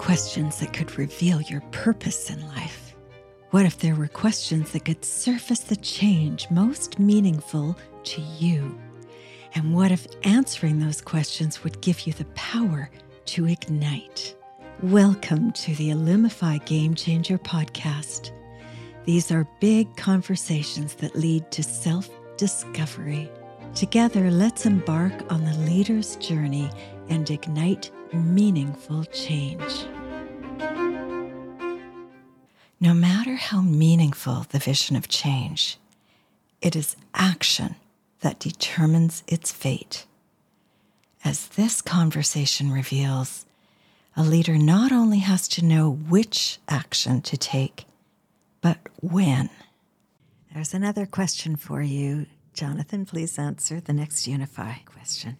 questions that could reveal your purpose in life? What if there were questions that could surface the change most meaningful to you? And what if answering those questions would give you the power to ignite? Welcome to the Illumify Game Changer podcast. These are big conversations that lead to self-discovery. Together, let's embark on the leader's journey and ignite meaningful change. No matter how meaningful the vision of change, it is action that determines its fate. As this conversation reveals, a leader not only has to know which action to take, but when. There's another question for you. Jonathan, please answer the next Unify question.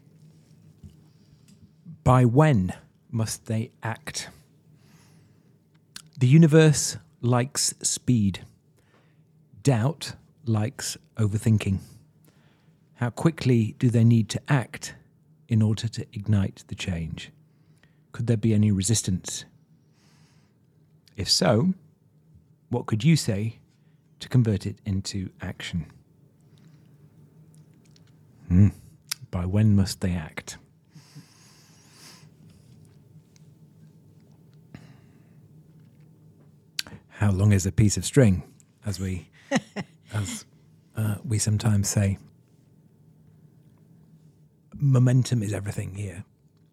By when must they act? The universe likes speed. Doubt likes overthinking. How quickly do they need to act in order to ignite the change? Could there be any resistance? If so, what could you say to convert it into action? By when must they act? How long is a piece of string, as we sometimes say? Momentum is everything here.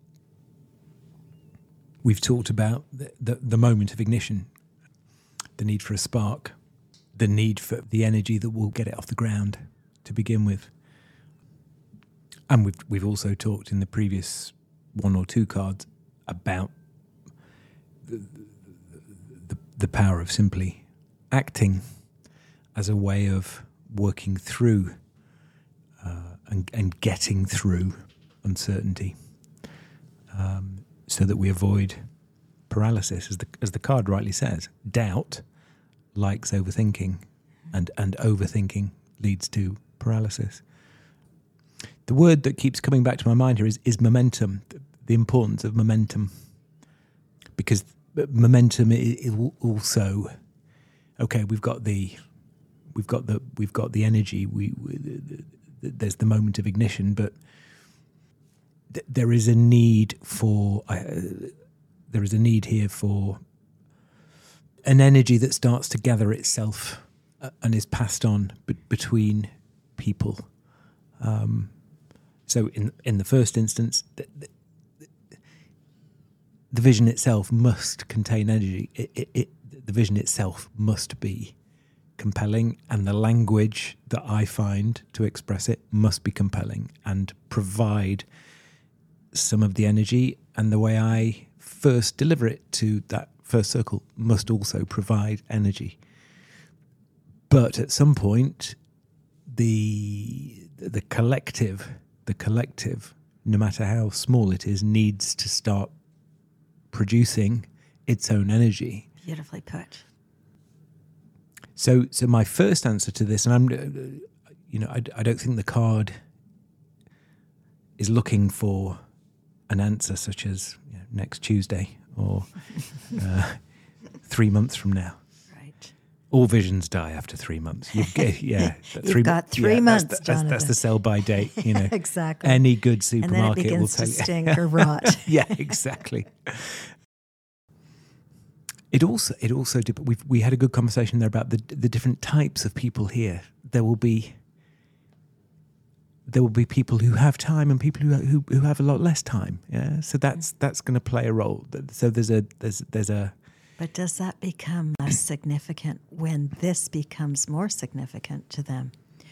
We've talked about the moment of ignition, the need for a spark, the need for the energy that will get it off the ground to begin with. And we've also talked in the previous one or two cards about the power of simply acting as a way of working through and getting through uncertainty, so that we avoid paralysis. As the card rightly says, doubt likes overthinking, and overthinking leads to paralysis. The word that keeps coming back to my mind here is momentum, the importance of momentum, because momentum is also, okay, we've got the energy, there's the moment of ignition, but there is a need here for an energy that starts to gather itself and is passed on between people. So in the first instance, the vision itself must contain energy. The vision itself must be compelling, and the language that I find to express it must be compelling and provide some of the energy, and the way I first deliver it to that first circle must also provide energy. But at some point, the collective, no matter how small it is, needs to start producing its own energy. Beautifully put. So my first answer to this, and I don't think the card is looking for an answer such as next Tuesday or 3 months from now. Right. All visions die after 3 months. You've got 3 months, Jonathan. That's the sell-by date. Exactly. Any good supermarket and then it will begins tell to you. stink or rot. Yeah, exactly. It also we had a good conversation there about the different types of people here. There will be people who have time and people who have a lot less time. Yeah, so that's going to play a role. So there's a. But does that become less significant when this becomes more significant to them?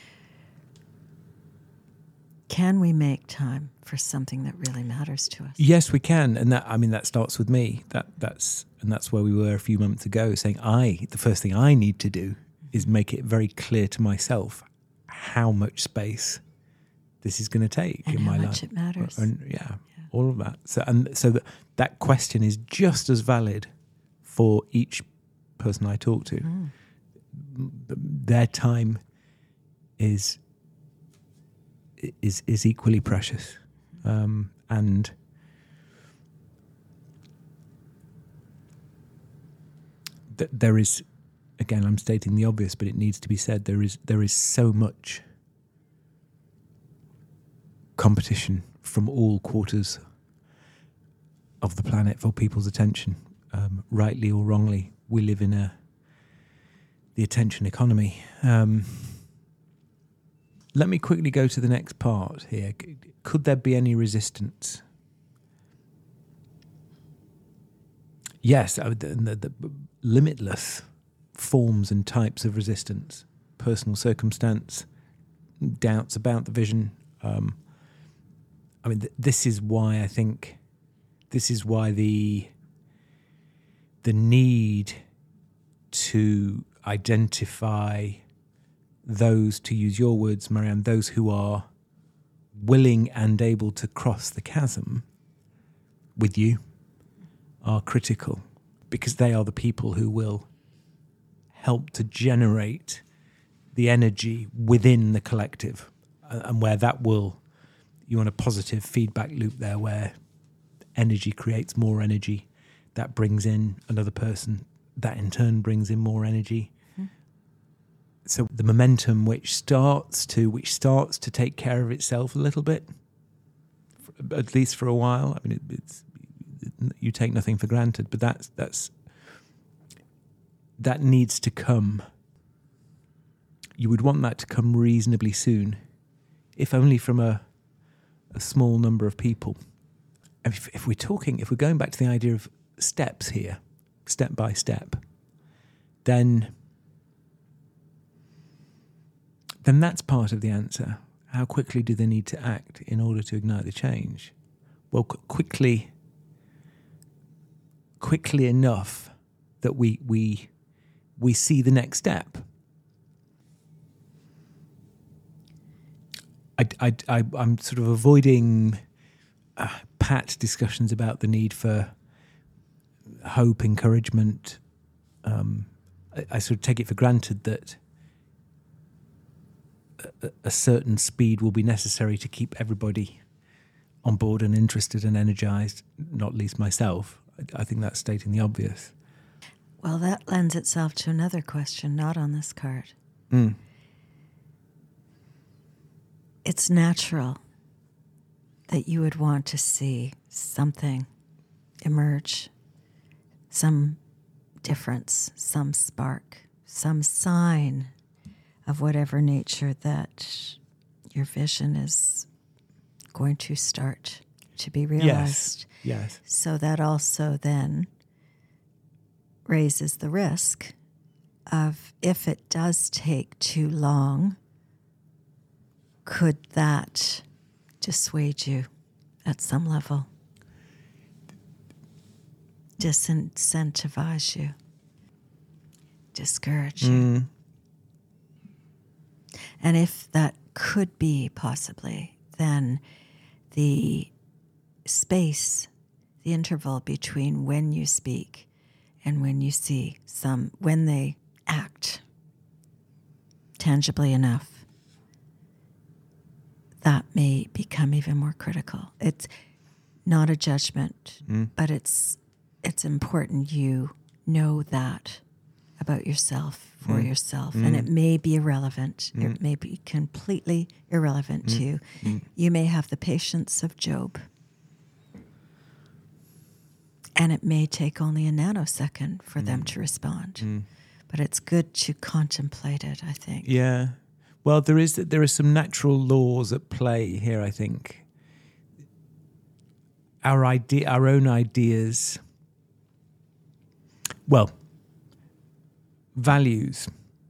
Can we make time for something that really matters to us? Yes, we can, and that starts with me. That's where we were a few months ago, saying the first thing I need to do is make it very clear to myself how much space this is going to take and in my life. how much it matters. And all of that. So that question is just as valid for each person I talk to. Their time is equally precious, and there is, again, I'm stating the obvious, but it needs to be said, there is so much competition from all quarters of the planet for people's attention, rightly or wrongly. We live in the attention economy. Let me quickly go to the next part here. Could there be any resistance? Yes, the limitless forms and types of resistance, personal circumstance, doubts about the vision. This is why I think, this is why the need to identify those, to use your words, Marianne, those who are willing and able to cross the chasm with you are critical, because they are the people who will help to generate the energy within the collective, and where that will, you want a positive feedback loop there where energy creates more energy, that brings in another person, that in turn brings in more energy. So the momentum which starts to take care of itself a little bit, at least for a while. I mean, you take nothing for granted, but that needs to come. You would want that to come reasonably soon, if only from a small number of people. If we're going back to the idea of steps here, step by step, then that's part of the answer. How quickly do they need to act in order to ignite the change? Well, quickly enough that we see the next step. I'm sort of avoiding pat discussions about the need for hope, encouragement. I sort of take it for granted that a certain speed will be necessary to keep everybody on board and interested and energized, not least myself. I think that's stating the obvious. Well, that lends itself to another question, not on this card. It's natural that you would want to see something emerge, some difference, some spark, some sign of whatever nature that your vision is going to start to be realized. Yes. So that also then raises the risk of, if it does take too long, could that dissuade you at some level? Disincentivize you? Discourage you? And if that could be possibly, then the space, the interval between when you speak and when you see when they act tangibly enough, that may become even more critical. It's not a judgment, but it's important you know that about yourself, for yourself, and it may be irrelevant. It may be completely irrelevant to you. You may have the patience of Job, and it may take only a nanosecond for them to respond. But it's good to contemplate it, I think. Yeah. Well, there are some natural laws at play here, I think. Our own ideas. Well, values.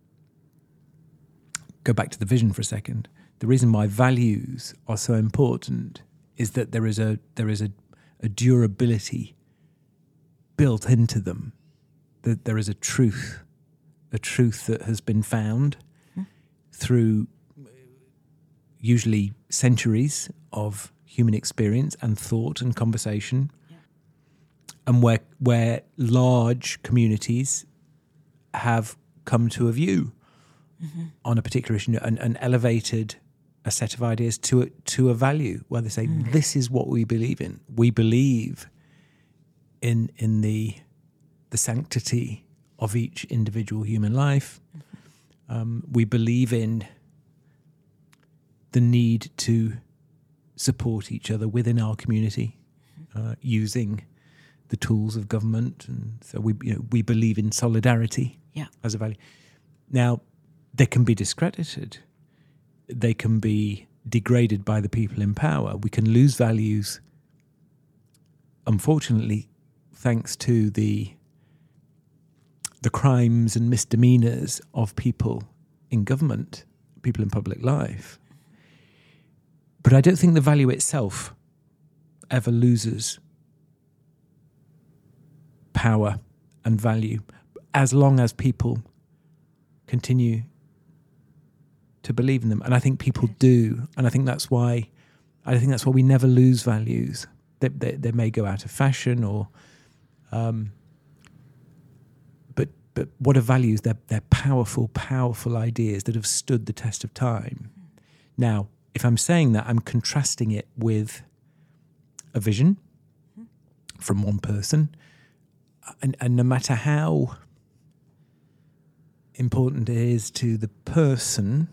Go back to the vision for a second. The reason why values are so important is that there is a durability built into them. That there is a truth that has been found through usually centuries of human experience and thought and conversation, and where large communities have come to a view on a particular issue and elevated a set of ideas to a value where they say, this is what we believe in. We believe in the sanctity of each individual human life. We believe in the need to support each other within our community, using the tools of government, and so we believe in solidarity as a value. Now, they can be discredited, they can be degraded by the people in power. We can lose values, unfortunately, thanks to the crimes and misdemeanors of people in government, people in public life. But I don't think the value itself ever loses power and value as long as people continue to believe in them. And I think people do. And I think that's why we never lose values. They may go out of fashion or but what are values? They're powerful, powerful ideas that have stood the test of time. Now, if I'm saying that, I'm contrasting it with a vision from one person. And no matter how important it is to the person,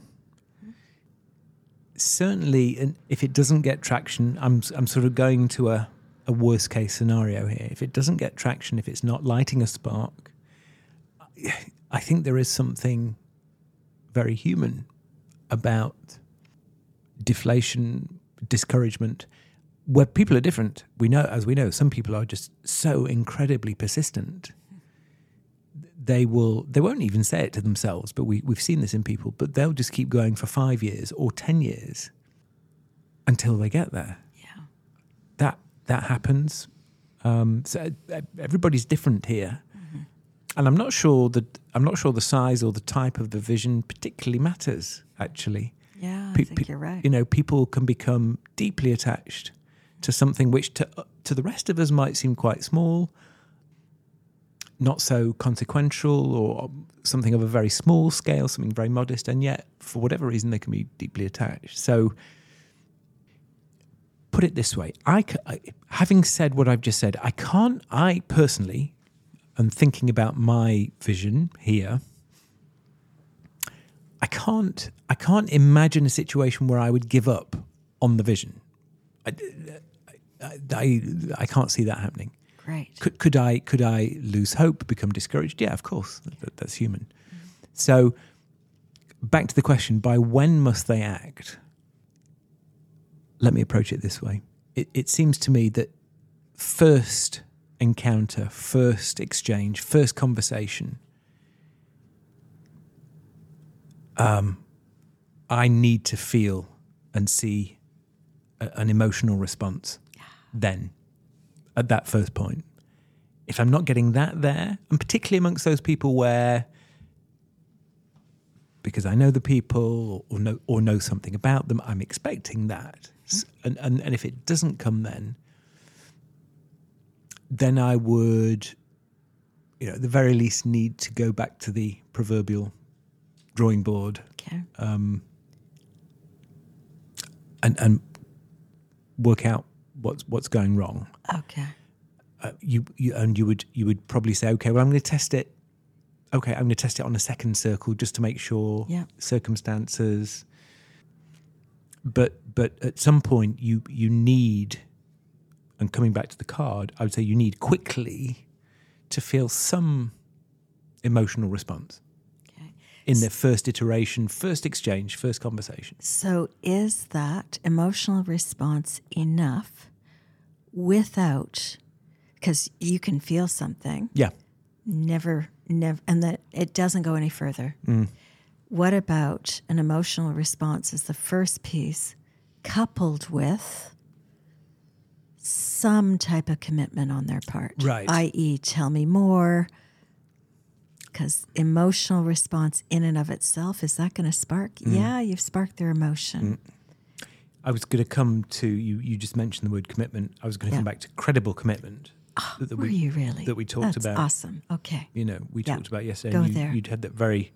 certainly, and if it doesn't get traction, I'm sort of going to a worst case scenario here. If it doesn't get traction, if it's not lighting a spark, I think there is something very human about deflation, discouragement, where people are different. As we know, some people are just so incredibly persistent. They won't even say it to themselves, but we've seen this in people, but they'll just keep going for 5 years or 10 years until they get there. Yeah. That happens. So everybody's different here. And I'm not sure the size or the type of the vision particularly matters, actually. Yeah, I think you're right. People can become deeply attached to something which to the rest of us might seem quite small, not so consequential, or something of a very small scale, something very modest, and yet, for whatever reason, they can be deeply attached. So, put it this way, having said what I've just said, I personally, and thinking about my vision here, I can't imagine a situation where I would give up on the vision. I can't see that happening. Great. Could I lose hope, become discouraged? Yeah, of course. That's human. So back to the question, by when must they act? Let me approach it this way. It seems to me that first encounter, first exchange, first conversation, I need to feel and see an emotional response then, at that first point. If I'm not getting that there, and particularly amongst those people where, because I know the people or know something about them, I'm expecting that. And if it doesn't come then I would, at the very least, need to go back to the proverbial drawing board. Okay. And work out what's going wrong. Okay. You would probably say, okay, well, I'm going to test it. Okay, I'm going to test it on a second circle just to make sure circumstances. But at some point you need, and coming back to the card, I would say you need quickly to feel some emotional response. Okay. In the first iteration, first exchange, first conversation. So is that emotional response enough without, because you can feel something. Yeah. Never, and that it doesn't go any further. What about an emotional response as the first piece, coupled with some type of commitment on their part? Right. I.e., tell me more. Because emotional response in and of itself, is that going to spark? Yeah, you've sparked their emotion. I was going to come to, you just mentioned the word commitment. I was going to come back to credible commitment. Oh, were you really? That we talked about. That's awesome. Okay. We talked about yesterday. Go there. You'd had that very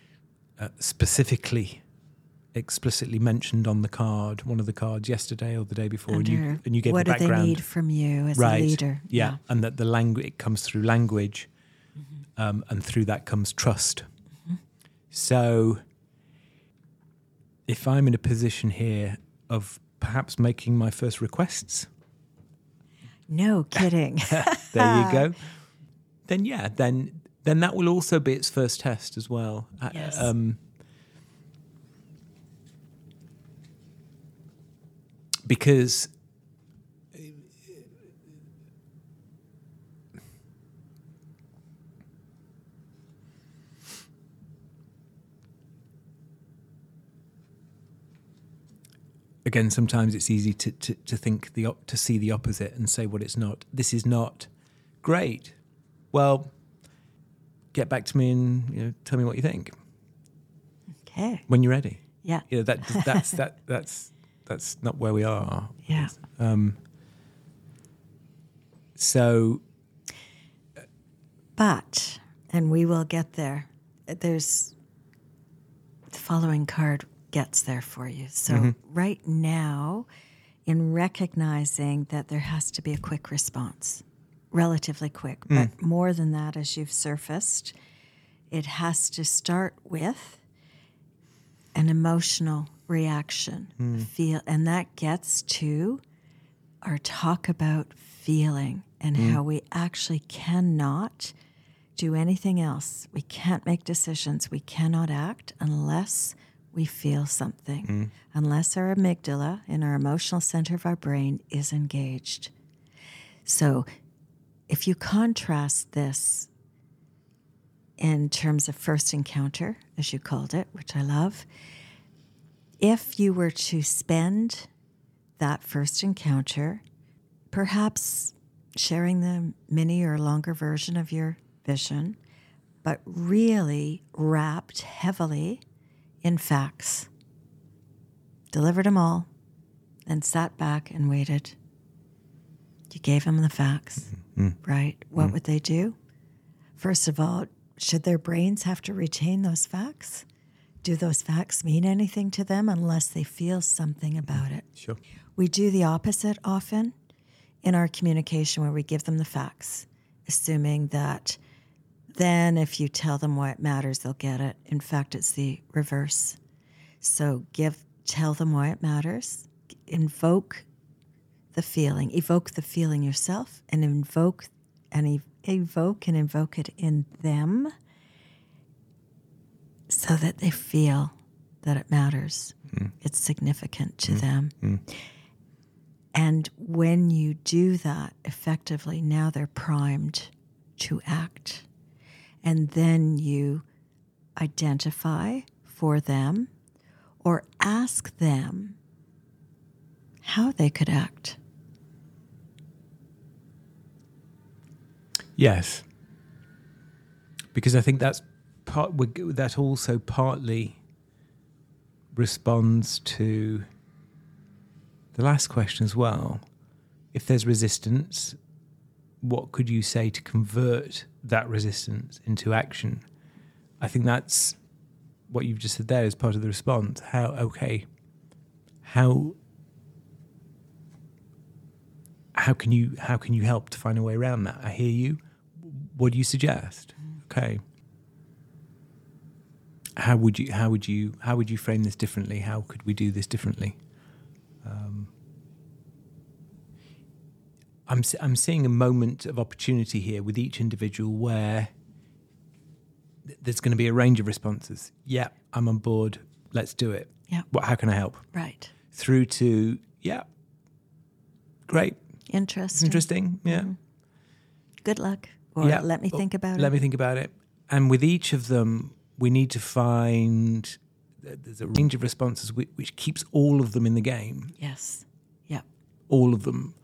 explicitly mentioned on the card, one of the cards yesterday or the day before, and you gave the background. What do they need from you as a leader? Yeah, and that the language, it comes through language, and through that comes trust. So if I'm in a position here of perhaps making my first requests, no kidding. there you go. Then then that will also be its first test as well. Yes. Because again, sometimes it's easy to think to see the opposite and say what it's not. This is not great. Well, get back to me and tell me what you think. Okay. When you're ready. Yeah. That's not where we are. Yeah. So. But, and we will get there. There's the following card gets there for you. So right now, in recognizing that there has to be a quick response, relatively quick, but more than that, as you've surfaced, it has to start with an emotional reaction, feel, and that gets to our talk about feeling and how we actually cannot do anything else. We can't make decisions. We cannot act unless we feel something, unless our amygdala in our emotional center of our brain is engaged. So if you contrast this in terms of first encounter, as you called it, which I love, if you were to spend that first encounter, perhaps sharing the mini or longer version of your vision, but really wrapped heavily in facts, delivered them all, and sat back and waited. You gave them the facts, right? What would they do? First of all, should their brains have to retain those facts? Do those facts mean anything to them unless they feel something about it? Sure. We do the opposite often in our communication where we give them the facts, assuming that then if you tell them why it matters, they'll get it. In fact, it's the reverse. So tell them why it matters, evoke the feeling yourself, and invoke and invoke it in them so that they feel that it matters. It's significant to them. And when you do that effectively, now they're primed to act. And then you identify for them or ask them how they could act. Yes. Because I think that also partly responds to the last question as well. If there's resistance, what could you say to convert that resistance into action? I think that's what you've just said there is part of the response. How can you help to find a way around that? I hear you. What do you suggest? Okay. How would you frame this differently? How could we do this differently? I'm seeing a moment of opportunity here with each individual where there's going to be a range of responses. Yeah, I'm on board. Let's do it. Yeah. How can I help? Right. Through to, yeah, great. Interesting. Yeah. Good luck. Or let me think about it. Let me think about it. And with each of them, we need to find there's a range of responses which keeps all of them in the game. Yes. Yeah. All of them.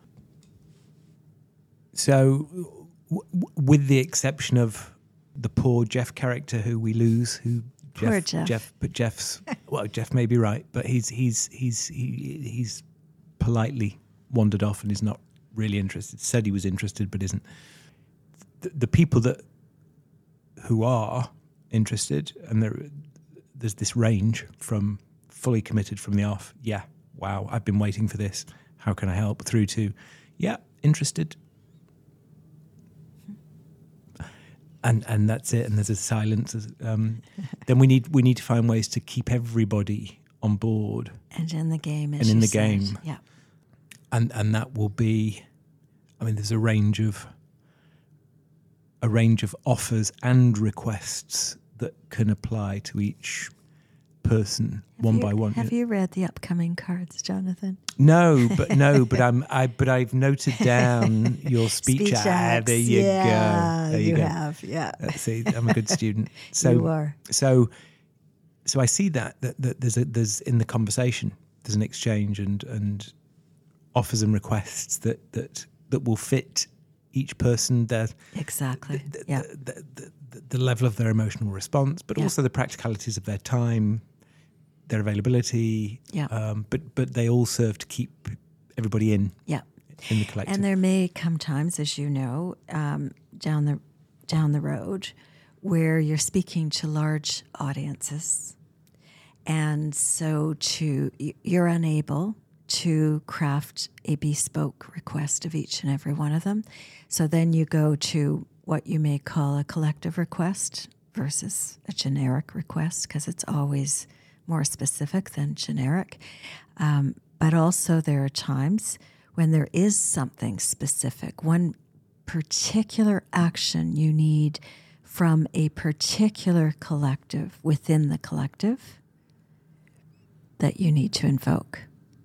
So, with the exception of the poor Jeff character who we lose, Jeff may be right, but he's politely wandered off and is not really interested. Said he was interested, but isn't. The people who are interested, and there's this range from fully committed from the off. Yeah, wow, I've been waiting for this. How can I help? Through to, yeah, interested. and that's it. And there's a silence. Then we need to find ways to keep everybody on board and in the game. And in the game, yeah. And that will be. I mean, there's a range of offers and requests that can apply to each person by one. Have you read the upcoming cards, Jonathan? No, but I've noted down your speech ad. There you go. There you go. Have, yeah. See, I'm a good student. So you are. So I see that there's in the conversation there's an exchange and offers and requests that will fit each person, exactly. The level of their emotional response, but also the practicalities of their time, their availability. Yeah. But they all serve to keep everybody in the collective. And there may come times, as you know, down the road, where you're speaking to large audiences, and so you're unable to craft a bespoke request of each and every one of them. So then you go to what you may call a collective request versus a generic request, because it's always more specific than generic. But also there are times when there is something specific, one particular action you need from a particular collective within the collective that you need to invoke.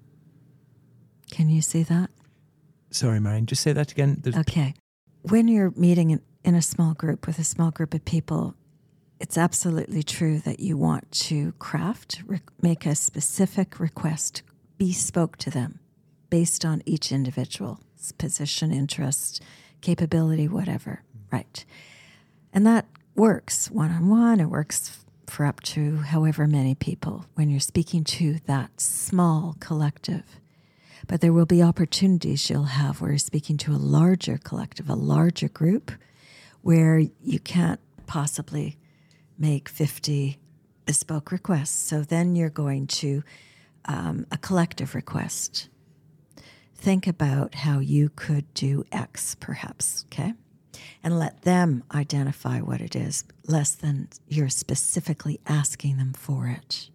Can you see that? Sorry, Marion, just say that again. Okay. When you're meeting in a small group with a small group of people, it's absolutely true that you want to make a specific request bespoke to them based on each individual's position, interest, capability, whatever. Right. And that works one-on-one. It works for up to however many people when you're speaking to that small collective. But there will be opportunities you'll have where you're speaking to a larger collective, a larger group, where you can't possibly make 50 bespoke requests. So then you're going to a collective request. Think about how you could do X, perhaps, okay? And let them identify what it is, less than you're specifically asking them for it.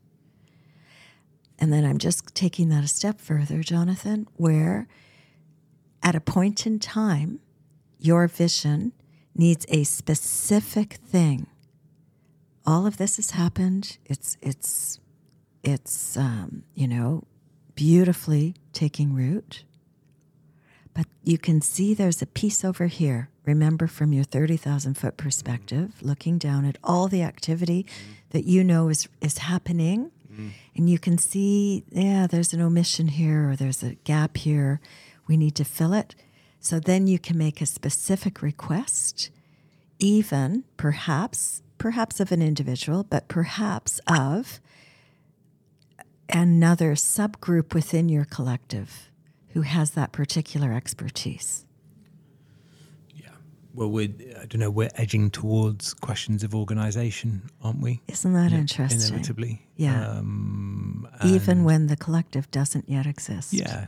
And then I'm just taking that a step further, Jonathan, where at a point in time, your vision needs a specific thing. All of this has happened. It's beautifully taking root. But you can see there's a piece over here. Remember, from your 30,000-foot perspective, looking down at all the activity that you know is happening. And you can see, there's an omission here or there's a gap here. We need to fill it. So then you can make a specific request, even perhaps of an individual, but perhaps of another subgroup within your collective who has that particular expertise. Well, we're edging towards questions of organisation, aren't we? Isn't that interesting? Inevitably. Yeah. Even when the collective doesn't yet exist. Yeah.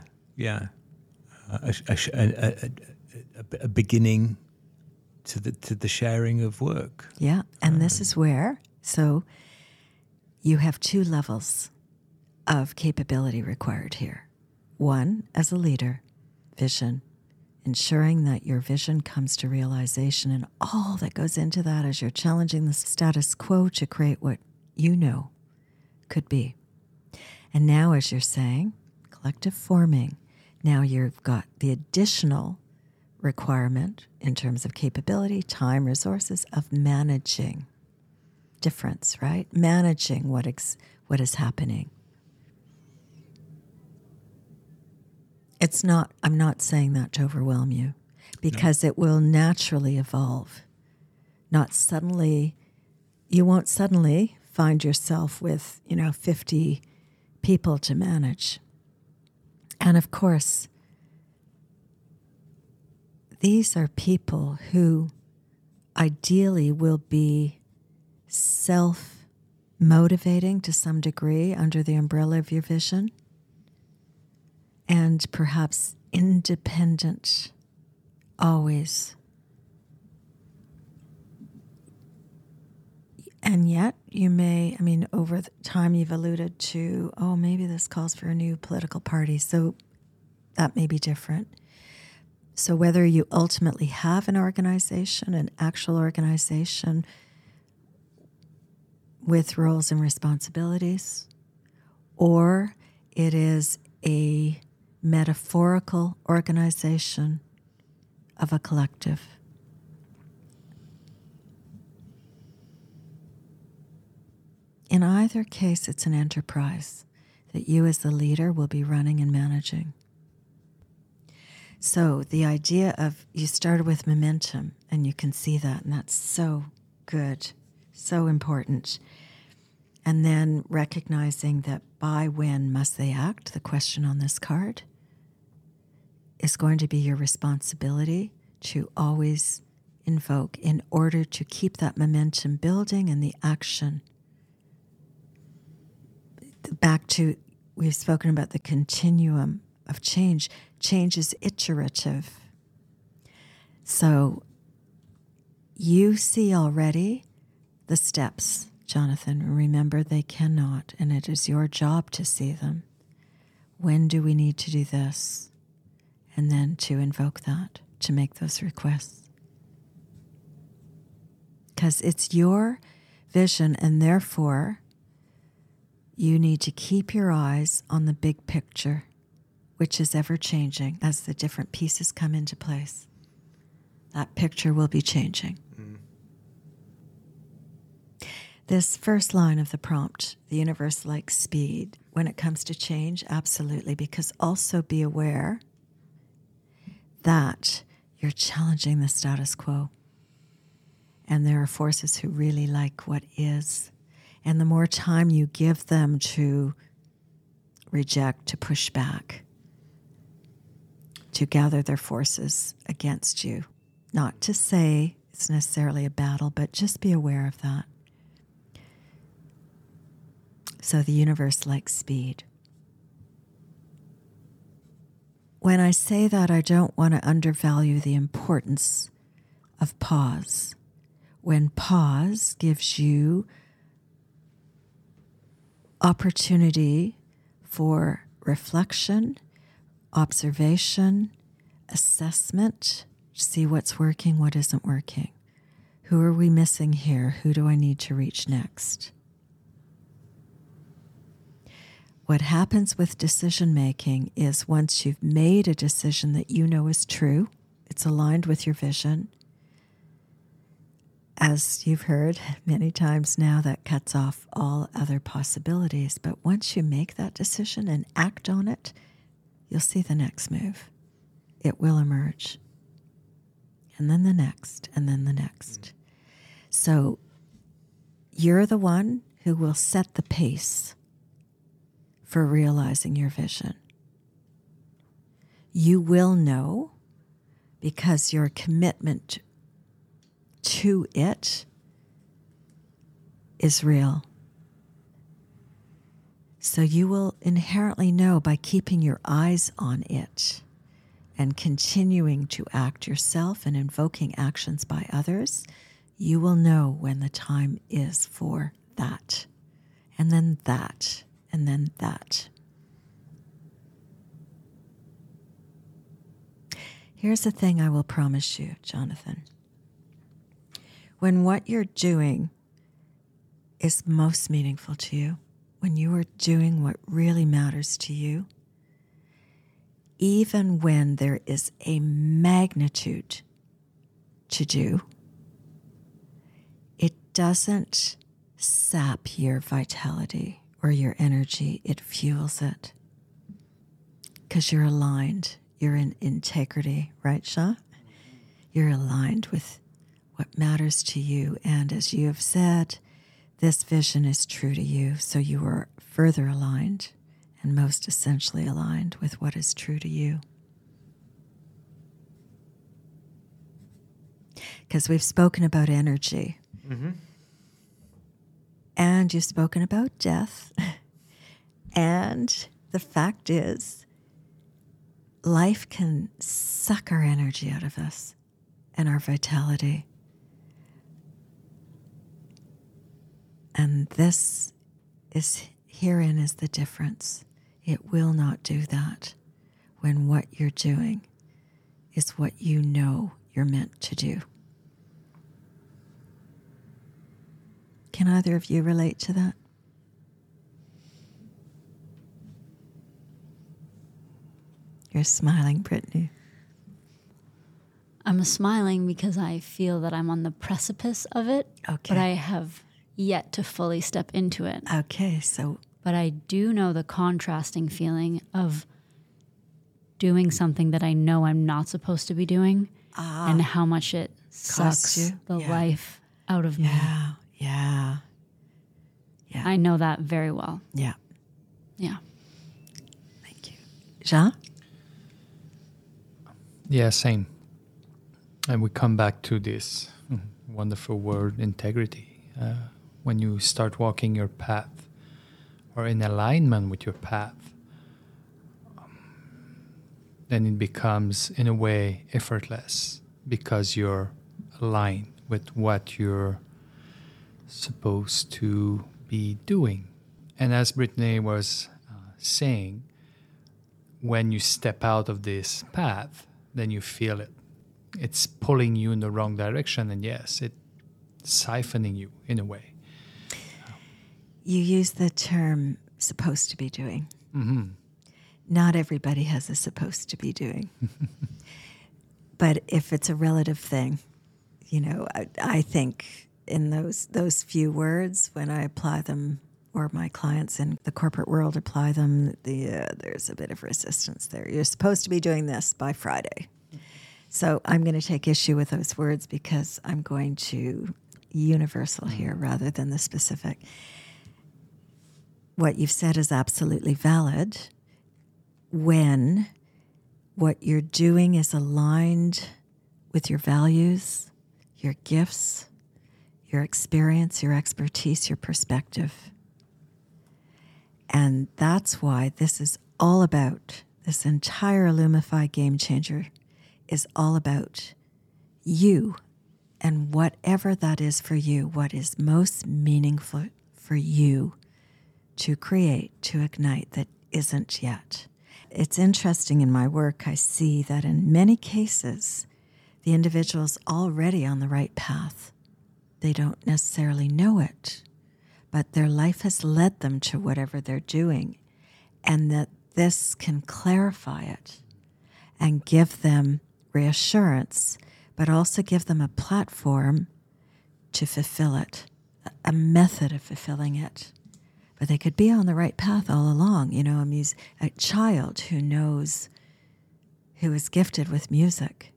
A beginning to the sharing of work. Yeah, and this is where, so you have two levels of capability required here. One, as a leader, vision, ensuring that your vision comes to realization and all that goes into that as you're challenging the status quo to create what you know could be. And now, as you're saying, collective forming, now you've got the additional requirement in terms of capability, time, resources of managing difference, right? Managing what is happening. I'm not saying that to overwhelm you, because it will naturally evolve. You won't suddenly find yourself with, 50 people to manage. And of course, these are people who ideally will be self-motivating to some degree under the umbrella of your vision, and perhaps independent always. And yet you may, over the time you've alluded to, oh, maybe this calls for a new political party. So that may be different. So whether you ultimately have an organization, an actual organization with roles and responsibilities, or it is a metaphorical organization of a collective. In either case, it's an enterprise that you as the leader will be running and managing. So the idea of, you started with momentum, and you can see that, and that's so good, so important. And then recognizing that by when must they act, the question on this card, is going to be your responsibility to always invoke in order to keep that momentum building and the action. Back to, we've spoken about the continuum of change. Change is iterative. So you see already the steps, Jonathan. Remember, they cannot, and it is your job to see them. When do we need to do this? And then to invoke that, to make those requests. Because it's your vision, and therefore you need to keep your eyes on the big picture, which is ever changing as the different pieces come into place. That picture will be changing. This first line of the prompt, the universe likes speed. When it comes to change, absolutely, because also be aware that you're challenging the status quo. And there are forces who really like what is. And the more time you give them to reject, to push back, to gather their forces against you. Not to say it's necessarily a battle, but just be aware of that. So the universe likes speed. When I say that, I don't want to undervalue the importance of pause. When pause gives you opportunity for reflection, observation, assessment, see what's working, what isn't working. Who are we missing here? Who do I need to reach next? What happens with decision making is once you've made a decision that you know is true, it's aligned with your vision. As you've heard many times now, that cuts off all other possibilities. But once you make that decision and act on it, you'll see the next move. It will emerge. And then the next, and then the next. So you're the one who will set the pace for realizing your vision. You will know because your commitment to it is real. So you will inherently know by keeping your eyes on it and continuing to act yourself and invoking actions by others, you will know when the time is for that. And then that. And then that. Here's the thing I will promise you, Jonathan. When what you're doing is most meaningful to you, when you are doing what really matters to you, even when there is a magnitude to do, it doesn't sap your vitality or your energy, it fuels it. Because you're aligned, you're in integrity, right, Shah? You're aligned with what matters to you. And as you have said, this vision is true to you, so you are further aligned and most essentially aligned with what is true to you. Because we've spoken about energy. Mm-hmm. And you've spoken about death. And the fact is, life can suck our energy out of us and our vitality. And this is, herein is the difference. It will not do that when what you're doing is what you know you're meant to do. Can either of you relate to that? You're smiling, Brittany. I'm smiling because I feel that I'm on the precipice of it, Okay. but I have yet to fully step into it. Okay, so But I do know the contrasting feeling of doing something that I know I'm not supposed to be doing and how much it Costs sucks you? the Yeah. life out of me. yeah. I know that very well. Yeah. Yeah. Thank you. Jean? Yeah, same. And we come back to this wonderful word, integrity. When you start walking your path or in alignment with your path, then it becomes, in a way, effortless because you're aligned with what you're supposed to be doing. And as Brittany was saying, when you step out of this path, then you feel it. It's pulling you in the wrong direction, and yes, it's siphoning you in a way. You use the term supposed to be doing. Mm-hmm. Not everybody has a supposed to be doing. But if it's a relative thing, you know, I think in those few words, when I apply them, or my clients in the corporate world apply them, there's a bit of resistance there. You're supposed to be doing this by Friday. So I'm going to take issue with those words because I'm going to universal here rather than the specific. What you've said is absolutely valid when what you're doing is aligned with your values, your gifts, your experience, your expertise, your perspective. And that's why this is all about, this entire Illumify Game Changer is all about you and whatever that is for you, what is most meaningful for you to create, to ignite that isn't yet. It's interesting in my work, I see that in many cases, the individual's already on the right path. They don't necessarily know it, but their life has led them to whatever they're doing, and that this can clarify it and give them reassurance, but also give them a platform to fulfill it, a method of fulfilling it. But they could be on the right path all along. You know, a child who knows, who is gifted with music,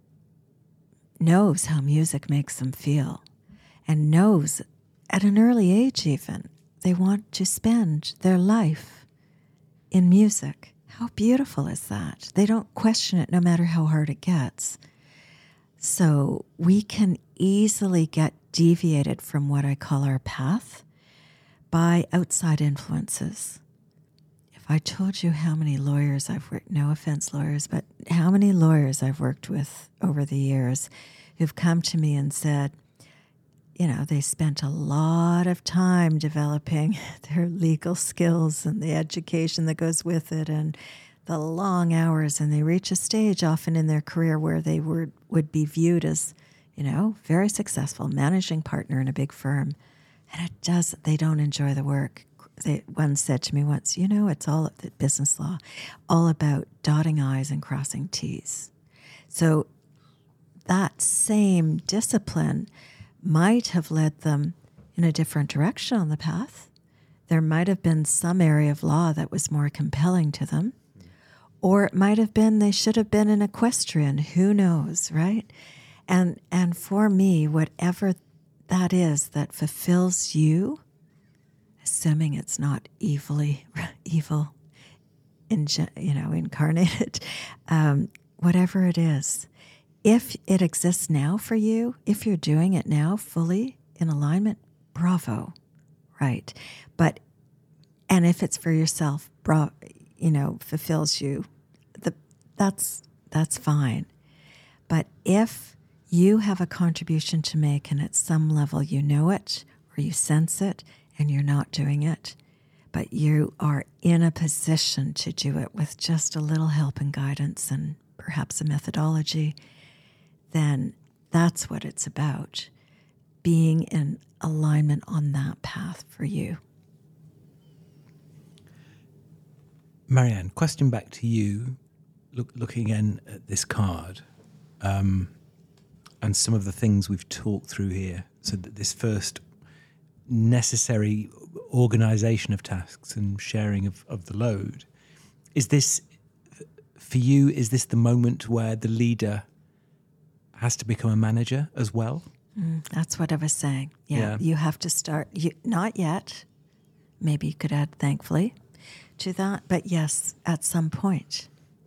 knows how music makes them feel, and knows at an early age even, they want to spend their life in music. How beautiful is that? They don't question it no matter how hard it gets. So we can easily get deviated from what I call our path by outside influences. If I told you how many lawyers I've worked, no offense lawyers, but how many lawyers I've worked with over the years who've come to me and said, you know, they spent a lot of time developing their legal skills and the education that goes with it and the long hours, and they reach a stage often in their career where they would be viewed as, you know, very successful managing partner in a big firm. And they don't enjoy the work. One said to me once, you know, it's all business law, all about dotting I's and crossing T's. So that same discipline might have led them in a different direction on the path. There might have been some area of law that was more compelling to them. Or it might have been they should have been an equestrian. Who knows, right? And for me, whatever that is that fulfills you, assuming it's not evil, incarnated, whatever it is, if it exists now for you, if you're doing it now fully in alignment, bravo, right? And if it's for yourself, fulfills you, that's fine. But if you have a contribution to make and at some level you know it, or you sense it and you're not doing it, but you are in a position to do it with just a little help and guidance and perhaps a methodology, then that's what it's about, being in alignment on that path for you. Marianne, question back to you, looking again at this card, and some of the things we've talked through here. So that this first necessary organisation of tasks and sharing of the load, is this, for you, is this the moment where the leader has to become a manager as well? That's what I was saying. Yeah. You have to start, not yet. Maybe you could add thankfully to that, but yes, at some point.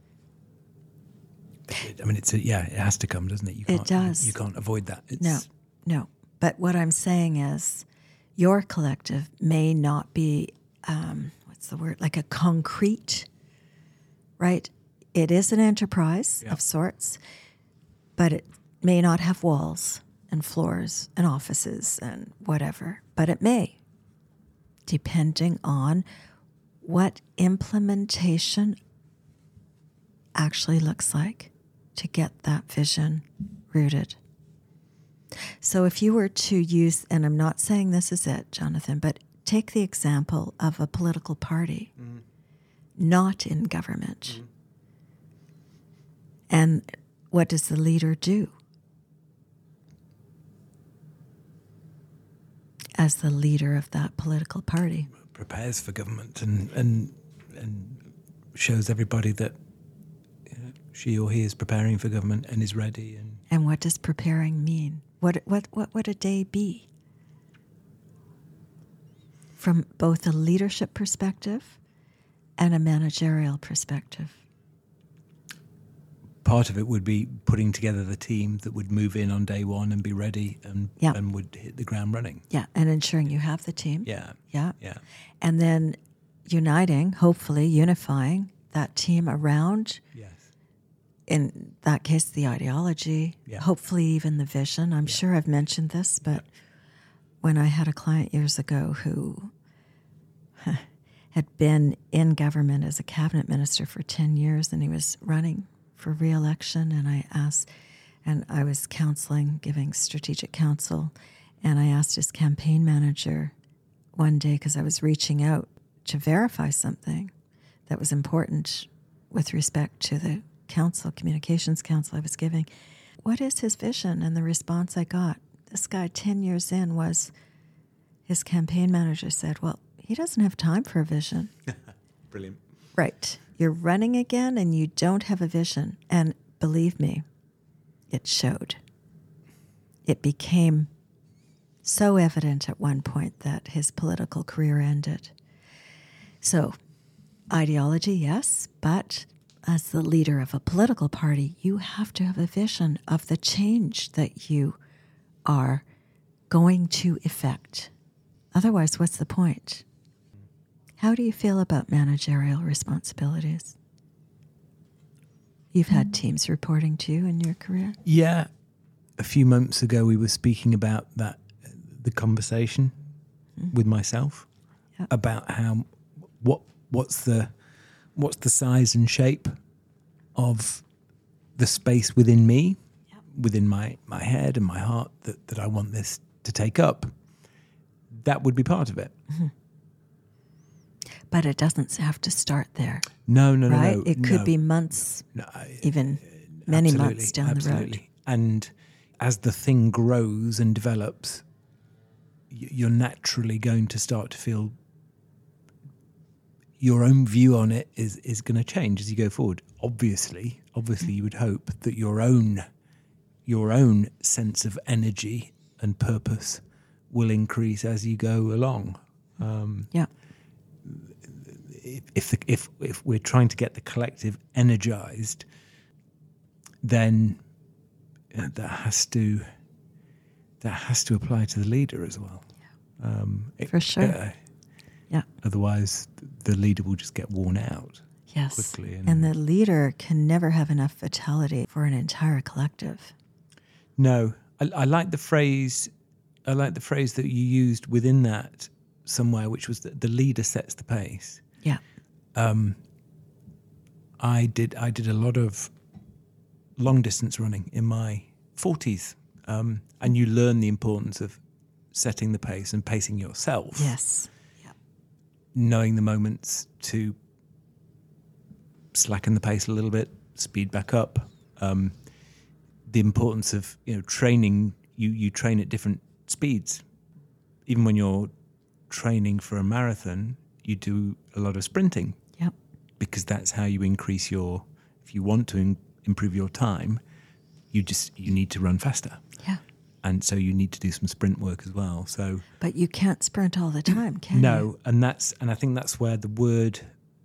I mean, it has to come, doesn't it? You can't, it does. You can't avoid that. No. But what I'm saying is your collective may not be, like a concrete, right? It is an enterprise of sorts, but it may not have walls and floors and offices and whatever, but it may, depending on what implementation actually looks like to get that vision rooted. So if you were to use, and I'm not saying this is it, Jonathan, but take the example of a political party, not in government. And what does the leader do? As the leader of that political party. Prepares for government and shows everybody that she or he is preparing for government and is ready. And what does preparing mean? What would a day be? From both a leadership perspective and a managerial perspective. Part of it would be putting together the team that would move in on day one and be ready and would hit the ground running. Yeah, and ensuring you have the team. Yeah. And then hopefully unifying that team around, in that case, the ideology, hopefully even the vision. I'm sure I've mentioned this, but when I had a client years ago who had been in government as a cabinet minister for 10 years and he was running for re-election, and I asked, and I was counseling, giving strategic counsel, and I asked his campaign manager one day, because I was reaching out to verify something that was important with respect to the communications counsel I was giving, what is his vision? And the response I got, this guy 10 years in, was his campaign manager said, well, he doesn't have time for a vision. Brilliant. Right. You're running again and you don't have a vision. And believe me, it showed. It became so evident at one point that his political career ended. So, ideology, yes, but as the leader of a political party, you have to have a vision of the change that you are going to effect. Otherwise, what's the point? How do you feel about managerial responsibilities? You've had teams reporting to you in your career? Yeah. A few months ago, we were speaking about that, the conversation with myself about how what's the size and shape of the space within me, within my head and my heart that I want this to take up. That would be part of it. Mm-hmm. But it doesn't have to start there. No. Right? It could be months, even many months down the road. And as the thing grows and develops, you're naturally going to start to feel your own view on it is going to change as you go forward. Obviously, you would hope that your own sense of energy and purpose will increase as you go along. If we're trying to get the collective energized, then that has to apply to the leader as well. For sure. Otherwise, the leader will just get worn out. Yes. Quickly. And the leader can never have enough vitality for an entire collective. No. I like the phrase I like the phrase that you used within that somewhere, which was that the leader sets the pace. Yeah. I did a lot of long distance running in my 40s, and you learn the importance of setting the pace and pacing yourself. Yes. Yeah. Knowing the moments to slacken the pace a little bit, speed back up. The importance of training. You train at different speeds. Even when you're training for a marathon, you do a lot of sprinting. Yep. Because that's how you increase if you want to improve your time, you need to run faster. Yeah. And so you need to do some sprint work as well. So, but you can't sprint all the time, can you? No, and I think that's where the word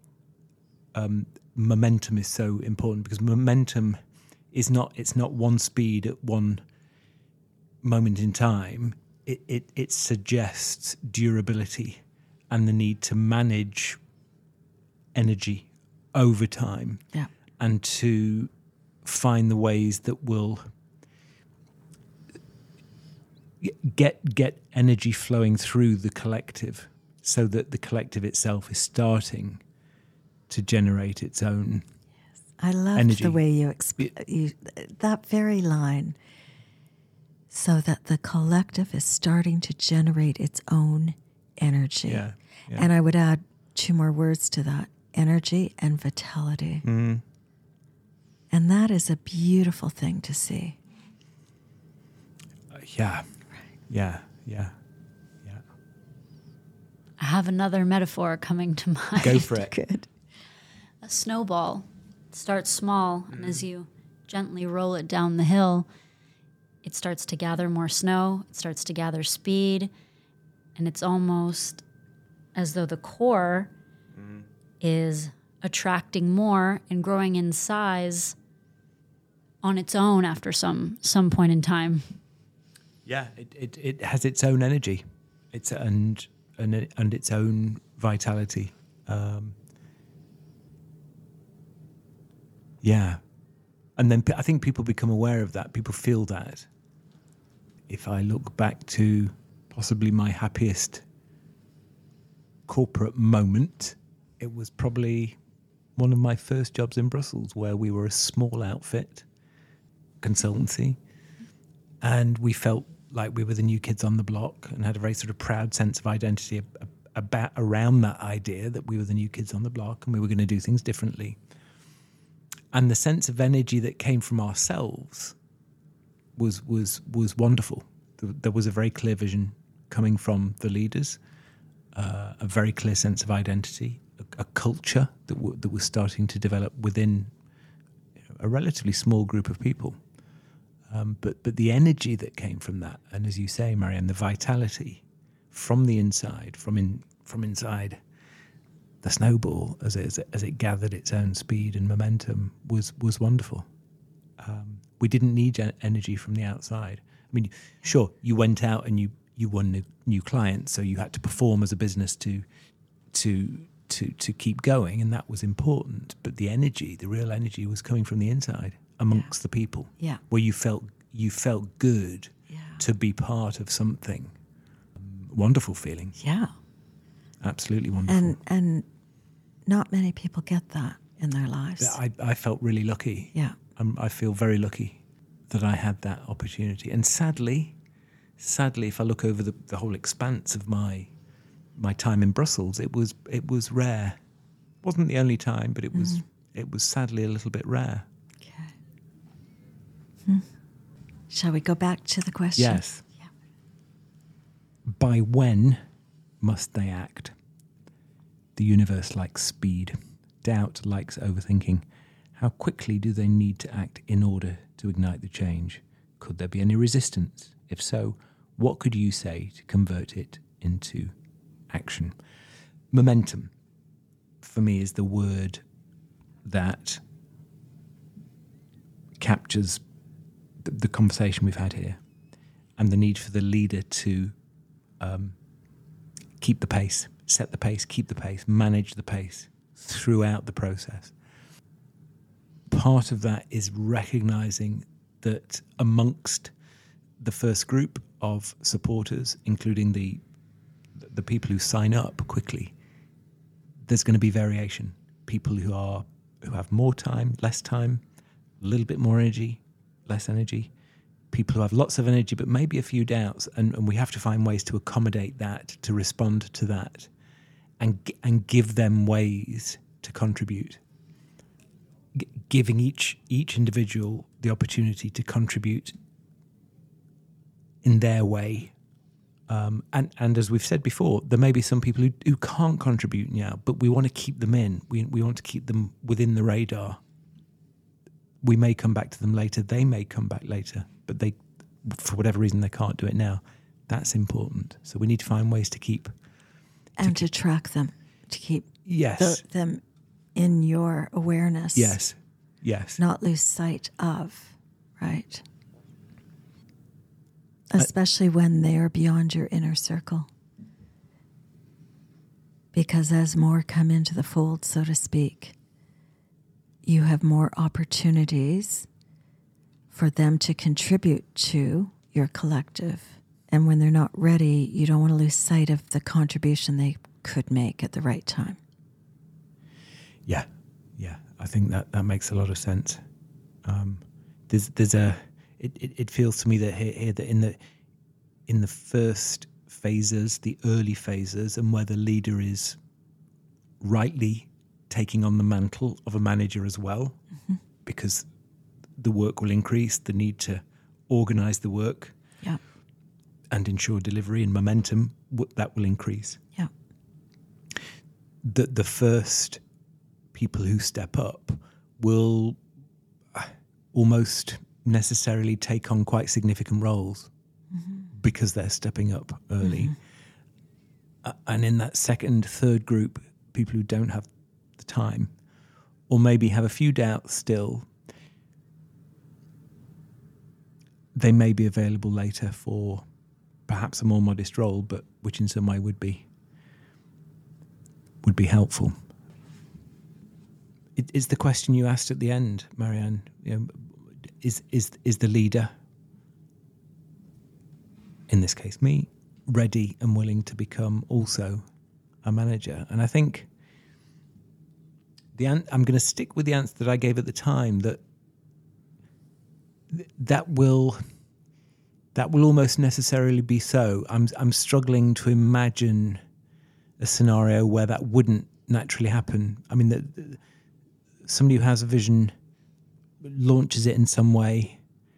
momentum is so important, because momentum it's not one speed at one moment in time. It suggests durability and the need to manage energy over time. Yeah. And to find the ways that will get energy flowing through the collective, so that the collective itself is starting to generate its own I loved energy. the way you that very line, so that the collective is starting to generate its own energy. Yeah. And I would add 2 more words to that: energy and vitality. Mm-hmm. And that is a beautiful thing to see. Yeah. I have another metaphor coming to mind. Go for it. Good. A snowball starts small, and as you gently roll it down the hill, it starts to gather more snow, it starts to gather speed, and it's almost as though the core is attracting more and growing in size on its own after some point in time. Yeah, it has its own energy, and its own vitality. Yeah, and then I think people become aware of that. People feel that. If I look back to possibly my happiest corporate moment, it was probably one of my first jobs in Brussels, where we were a small outfit, consultancy, and we felt like we were the new kids on the block and had a very sort of proud sense of identity around that idea that we were the new kids on the block and we were going to do things differently. And the sense of energy that came from ourselves was wonderful. There was a very clear vision coming from the leaders, a very clear sense of identity, a culture that was starting to develop within a relatively small group of people. But the energy that came from that, and as you say, Marianne, the vitality from the inside, from inside the snowball as it gathered its own speed and momentum was wonderful. We didn't need energy from the outside. I mean, sure, you went out and you won new clients, so you had to perform as a business to keep going, and that was important. But the real energy, was coming from the inside amongst the people. Yeah. Where you felt good to be part of something. Wonderful feeling. Yeah. Absolutely wonderful. And not many people get that in their lives. I felt really lucky. Yeah. I feel very lucky that I had that opportunity. And sadly, if I look over the whole expanse of my time in Brussels, it was rare. It wasn't the only time, but it was sadly a little bit rare. Okay. Shall we go back to the question? Yes. Yeah. By when must they act? The universe likes speed. Doubt likes overthinking. How quickly do they need to act in order to ignite the change? Could there be any resistance? If so, what could you say to convert it into action? Momentum, for me, is the word that captures the conversation we've had here, and the need for the leader to keep the pace, set the pace, keep the pace, manage the pace throughout the process. Part of that is recognizing that amongst the first group of supporters, including the people who sign up quickly, there's going to be variation. People who have more time, less time, a little bit more energy, less energy. People who have lots of energy but maybe a few doubts, and we have to find ways to accommodate that, to respond to that, and give them ways to contribute. Giving each individual the opportunity to contribute in their way. And as we've said before, there may be some people who can't contribute now, but we want to keep them in. We want to keep them within the radar. We may come back to them later. They may come back later, but they, for whatever reason, they can't do it now. That's important. So we need to find ways to keep... to track them, to keep yes. them in your awareness. Yes. Not lose sight of, right? Especially when they are beyond your inner circle. Because as more come into the fold, so to speak, you have more opportunities for them to contribute to your collective. And when they're not ready, you don't want to lose sight of the contribution they could make at the right time. Yeah. I think that makes a lot of sense. It feels to me that here that in the first phases, the early phases, and where the leader is rightly taking on the mantle of a manager as well, because the work will increase, the need to organise the work, and ensure delivery and momentum, that will increase. Yeah. The first people who step up will almost necessarily take on quite significant roles because they're stepping up early. And in that second, third group, people who don't have the time or maybe have a few doubts still, they may be available later for perhaps a more modest role, but which in some way would be helpful. It's the question you asked at the end, Marianne. Is the leader, in this case me, ready and willing to become also a manager? And I think I'm going to stick with the answer that I gave at the time, that will almost necessarily be so. I'm struggling to imagine a scenario where that wouldn't naturally happen. I mean, somebody who has a vision launches it in some way.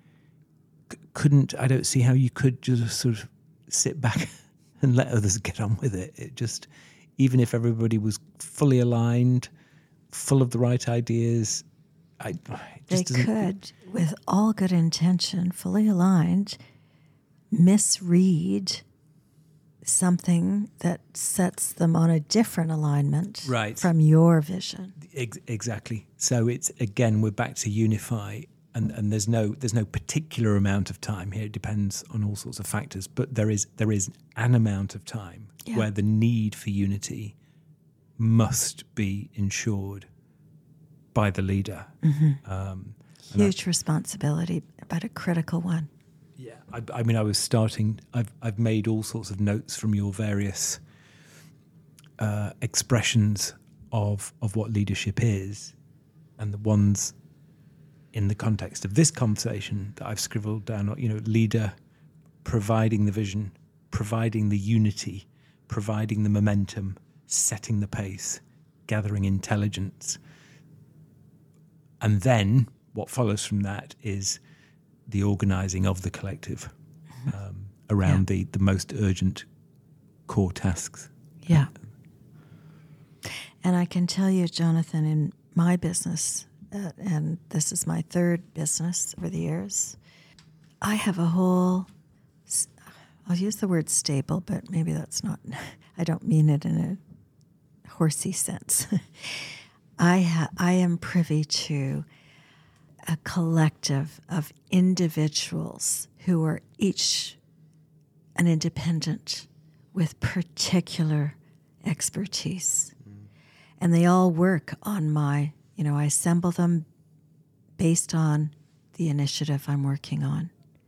I don't see how you could just sort of sit back and let others get on with it. It just, even if everybody was fully aligned, full of the right ideas, they could, with all good intention, fully aligned, misread something that sets them on a different alignment from your vision. Exactly. So it's, again, we're back to unify, and there's no particular amount of time here. It depends on all sorts of factors, but there is an amount of time where the need for unity must be ensured by the leader. Huge responsibility, but a critical one. Yeah, I mean, I've made all sorts of notes from your various expressions of what leadership is, and the ones in the context of this conversation that I've scribbled down, leader providing the vision, providing the unity, providing the momentum, setting the pace, gathering intelligence. And then what follows from that is the organising of the collective around the most urgent core tasks. Yeah. And I can tell you, Jonathan, in my business, and this is my third business over the years, I have a whole, I'll use the word stable, but maybe that's not, I don't mean it in a horsey sense. I am privy to a collective of individuals who are each an independent with particular expertise. And they all work on I assemble them based on the initiative I'm working on.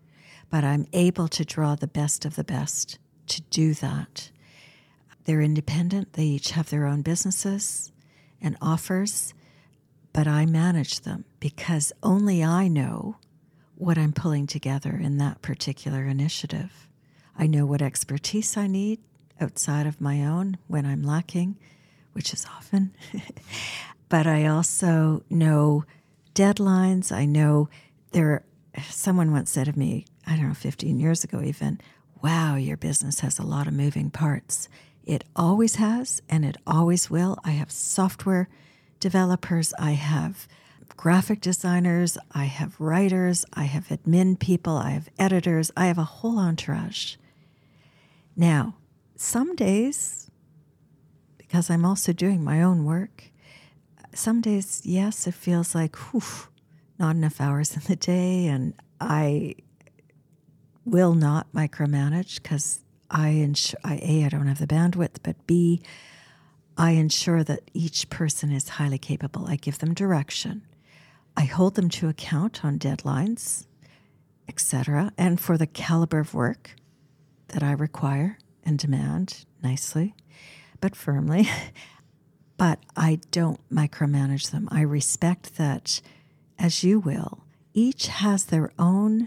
but I'm able to draw the best of the best to do that. They're independent. They each have their own businesses and offers, but I manage them because only I know what I'm pulling together in that particular initiative. I know what expertise I need outside of my own when I'm lacking, which is often. But I also know deadlines. I know someone once said of me, I don't know, 15 years ago even, wow, your business has a lot of moving parts. It always has, and it always will. I have software developers. I have graphic designers. I have writers. I have admin people. I have editors. I have a whole entourage. Now, some days, because I'm also doing my own work, some days, yes, it feels like, not enough hours in the day, and I will not micromanage because I don't have the bandwidth, but B, I ensure that each person is highly capable. I give them direction. I hold them to account on deadlines, etc., and for the caliber of work that I require and demand nicely, but firmly. But I don't micromanage them. I respect that, as you will, each has their own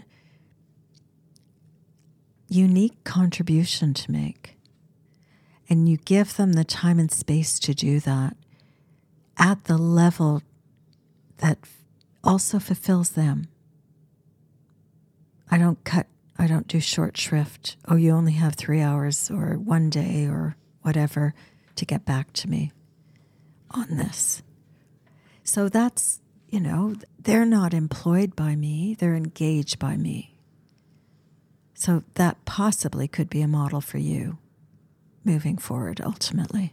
unique contribution to make. And you give them the time and space to do that at the level that also fulfills them. I don't do short shrift. Oh, you only have 3 hours or 1 day or whatever to get back to me on this. So that's, they're not employed by me, they're engaged by me. So that possibly could be a model for you moving forward, ultimately.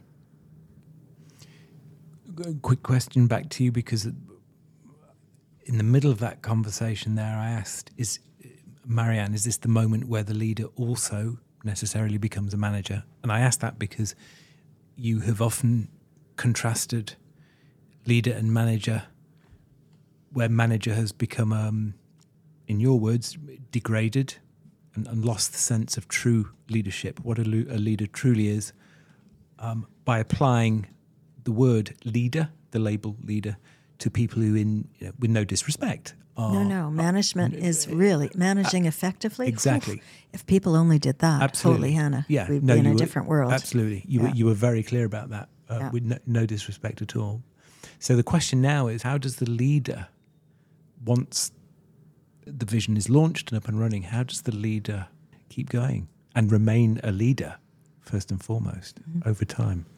A quick question back to you, because in the middle of that conversation there, I asked, Marianne, is this the moment where the leader also necessarily becomes a manager? And I asked that because you have often contrasted leader and manager, where manager has become, in your words, degraded and lost the sense of true leadership, what a leader truly is, by applying the word leader, the label leader, to people who, with no disrespect, management is really managing effectively. Exactly. Oof, if people only did that, absolutely, holy Hannah, yeah, we'd be in a different world. Absolutely, you were very clear about that, with no disrespect at all. So the question now is, how does the leader, once the vision is launched and up and running, how does the leader keep going and remain a leader first and foremost over time?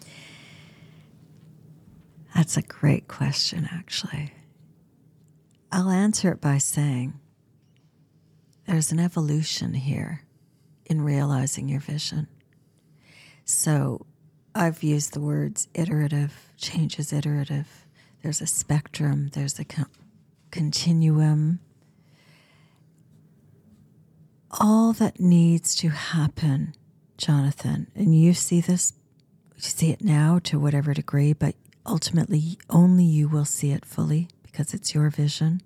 That's a great question, actually. I'll answer it by saying there's an evolution here in realizing your vision. So I've used the words iterative, change is iterative. There's a spectrum, there's a continuum. All that needs to happen, Jonathan, and you see this, you see it now to whatever degree, but ultimately only you will see it fully because it's your vision.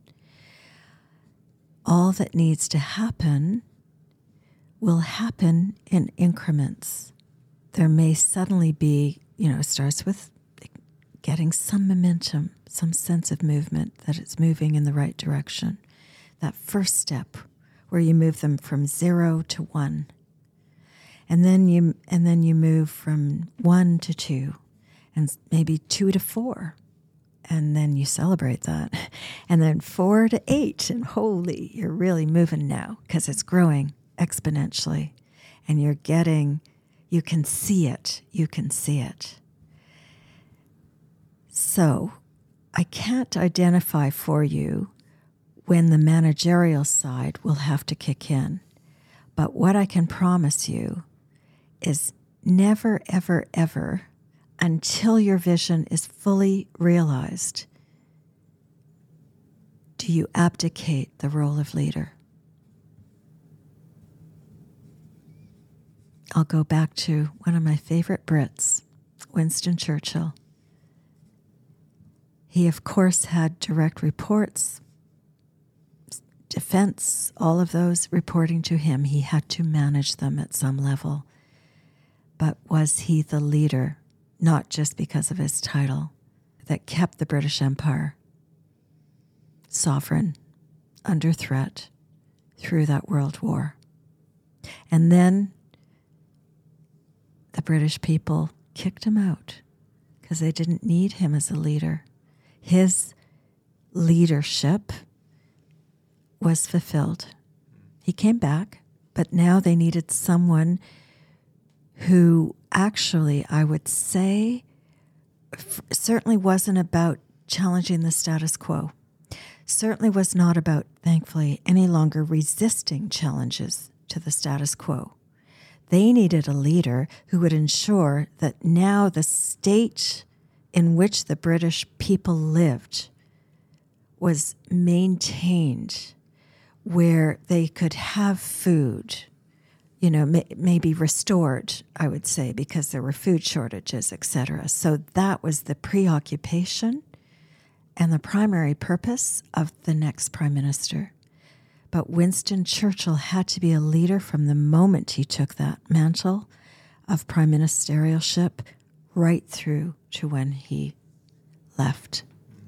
All that needs to happen will happen in increments. There may suddenly be, it starts with getting some momentum, some sense of movement that it's moving in the right direction. That first step where you move them from 0 to 1. And then you move from 1 to 2 and maybe 2 to 4. And then you celebrate that. And then 4 to 8. And holy, you're really moving now because it's growing exponentially. And you can see it. You can see it. So I can't identify for you when the managerial side will have to kick in. But what I can promise you is never, ever, ever, until your vision is fully realized, do you abdicate the role of leader. I'll go back to one of my favorite Brits, Winston Churchill. He, of course, had direct reports, defense, all of those reporting to him. He had to manage them at some level. But was he the leader, not just because of his title, that kept the British Empire sovereign, under threat through that World War? And then the British people kicked him out because they didn't need him as a leader. His leadership was fulfilled. He came back, but now they needed someone who actually, I would say, certainly wasn't about challenging the status quo. Certainly was not about, thankfully, any longer resisting challenges to the status quo. They needed a leader who would ensure that now the state in which the British people lived was maintained, where they could have food, maybe restored, I would say, because there were food shortages, etc. So that was the preoccupation and the primary purpose of the next prime minister. But Winston Churchill had to be a leader from the moment he took that mantle of prime ministerialship right through to when he left.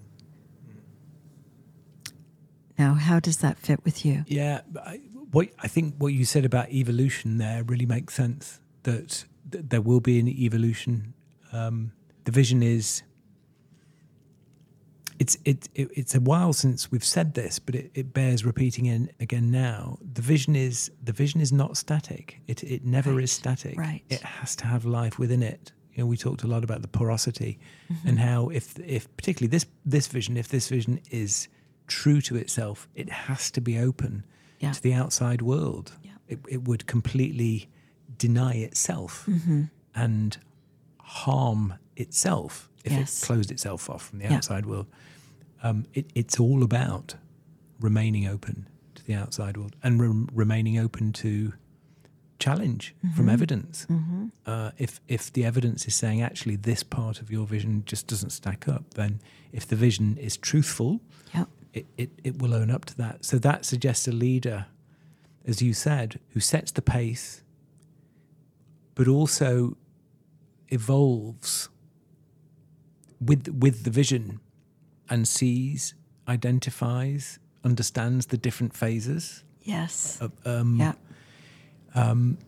Now, how does that fit with you? Yeah, I think what you said about evolution there really makes sense, that there will be an evolution. The vision is, it's a while since we've said this, but it bears repeating again now. The vision is not static. It never is static. Right. It has to have life within it. We talked a lot about the porosity, and how if particularly this vision, if this vision is true to itself, it has to be open to the outside world. Yeah. It would completely deny itself and harm itself if it closed itself off from the outside world. It's all about remaining open to the outside world and remaining open to challenge from evidence. If the evidence is saying actually this part of your vision just doesn't stack up, then if the vision is truthful, it will own up to that. So that suggests a leader, as you said, who sets the pace, but also evolves with the vision and sees, identifies, understands the different phases. Yes. And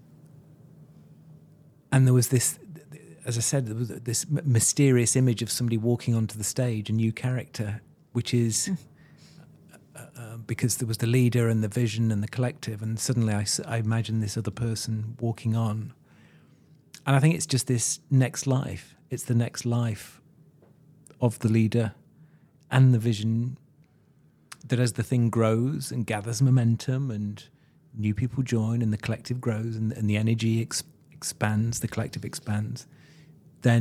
there was this, as I said, there was this mysterious image of somebody walking onto the stage, a new character, which is because there was the leader and the vision and the collective, and suddenly I imagine this other person walking on. And I think it's just this next life. It's the next life of the leader and the vision, that as the thing grows and gathers momentum and new people join and the collective grows and the energy expands, the collective expands, then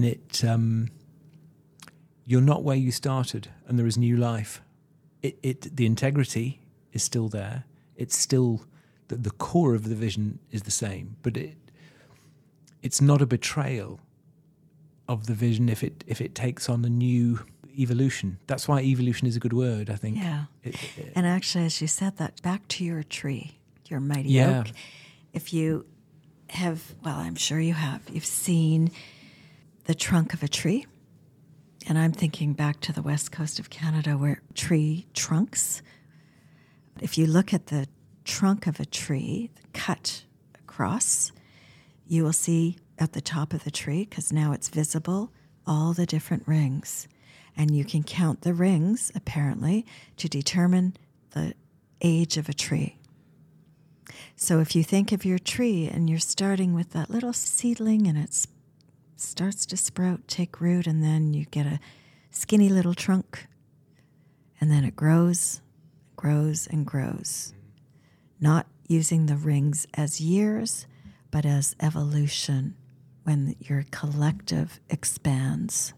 you're not where you started, and there is new life. The integrity is still there. It's still the core of the vision is the same, but it's not a betrayal of the vision if it takes on a new evolution. That's why evolution is a good word, I think. Yeah. And actually, as you said that, back to your tree, your mighty oak. If you have, well, I'm sure you have, you've seen the trunk of a tree. And I'm thinking back to the west coast of Canada, where tree trunks, if you look at the trunk of a tree cut across, you will see at the top of the tree, because now it's visible, all the different rings. And you can count the rings, apparently, to determine the age of a tree. So if you think of your tree and you're starting with that little seedling and it starts to sprout, take root, and then you get a skinny little trunk, and then it grows, grows, and grows. Not using the rings as years, but as evolution, when your collective expands.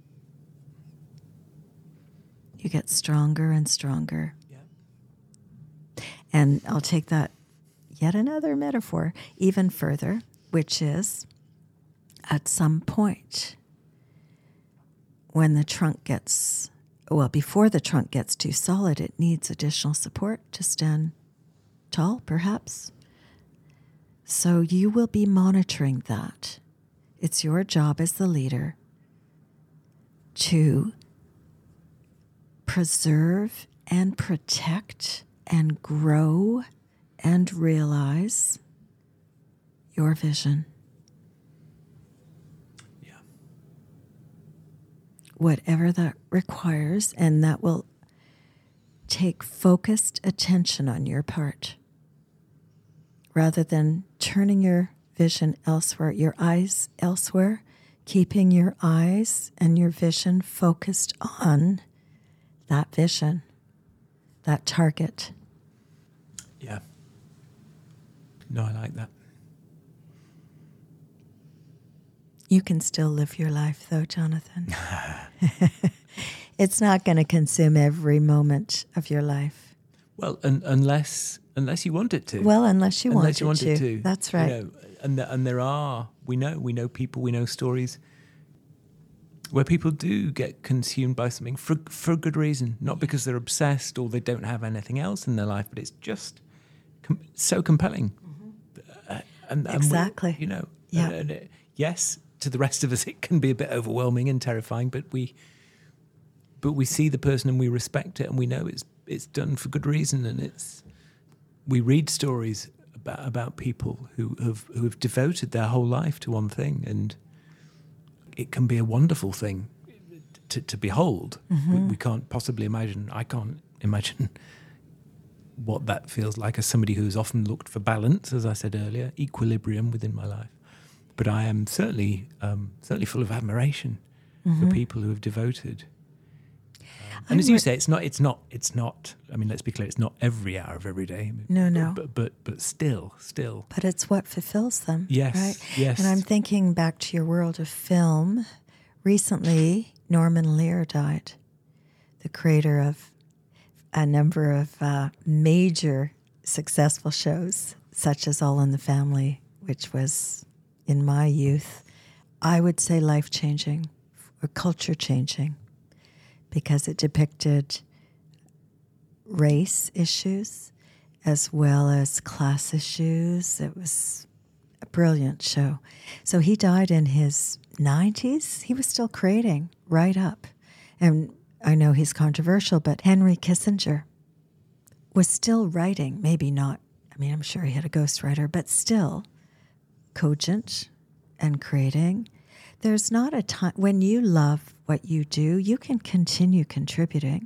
You get stronger and stronger. Yeah. And I'll take that yet another metaphor even further, which is at some point when the trunk gets well, before the trunk gets too solid, it needs additional support to stand tall, perhaps. So you will be monitoring that. It's your job as the leader to preserve and protect and grow and realize your vision. Yeah. Whatever that requires, and that will take focused attention on your part. Rather than turning your vision elsewhere, your eyes elsewhere, keeping your eyes and your vision focused on that vision, that target. Yeah. No, I like that. You can still live your life, though, Jonathan. It's not going to consume every moment of your life. Well, unless you want it to. Well, unless you want it it to. That's right. You know, and there are, we know people, we know stories where people do get consumed by something for a good reason, not because they're obsessed or they don't have anything else in their life, but it's just so compelling. Mm-hmm. And exactly. Yes, to the rest of us, it can be a bit overwhelming and terrifying, but we see the person and we respect it, and we know it's done for good reason, and we read stories about people who have devoted their whole life to one thing, and it can be a wonderful thing to behold. Mm-hmm. We can't possibly imagine. I can't imagine what that feels like as somebody who's often looked for balance, as I said earlier, equilibrium within my life. But I am certainly full of admiration for people who have devoted. And as you say, it's not. I mean, let's be clear. It's not every hour of every day. No. But still. But it's what fulfills them. Yes. Right? Yes. And I'm thinking back to your world of film. Recently, Norman Lear died, the creator of a number of major successful shows, such as All in the Family, which was, in my youth, I would say life-changing or culture-changing, because it depicted race issues as well as class issues. It was a brilliant show. So he died in his 90s. He was still creating right up. And I know he's controversial, but Henry Kissinger was still writing, maybe not, I mean, I'm sure he had a ghostwriter, but still cogent and creating. There's not a time, when you love what you do, you can continue contributing.